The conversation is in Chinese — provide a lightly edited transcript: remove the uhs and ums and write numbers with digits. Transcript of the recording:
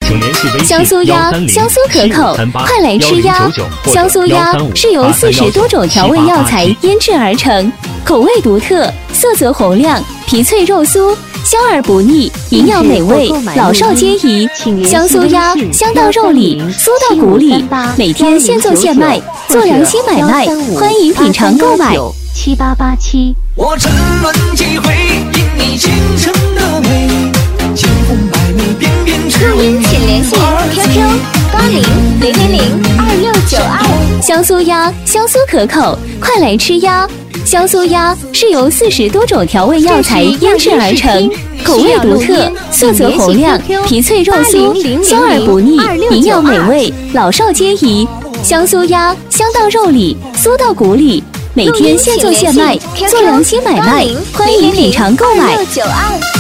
香酥鸭，香酥可口，快来吃鸭！香酥鸭是由40多种调味药材腌制而成，口味独特，色泽红亮，皮脆肉酥，香而不腻，营养美味，老少皆宜。香酥鸭香到肉里，酥到骨里，每天现做现卖，做良心买卖，欢迎品尝购买。 7887。 我沉沦几回，因你倾城的美，千红百媚翩翩成录音请联系 QQ800002。 香酥鸭，香酥可口，快来吃鸭！香酥鸭是由40多种调味药材腌制而成，口味独特，色泽红亮，皮脆肉酥，香而不腻，营养美味，老少皆宜。香酥鸭香到肉里，酥到骨里，每天现做现卖，做良心买卖，欢迎品尝购买。 2692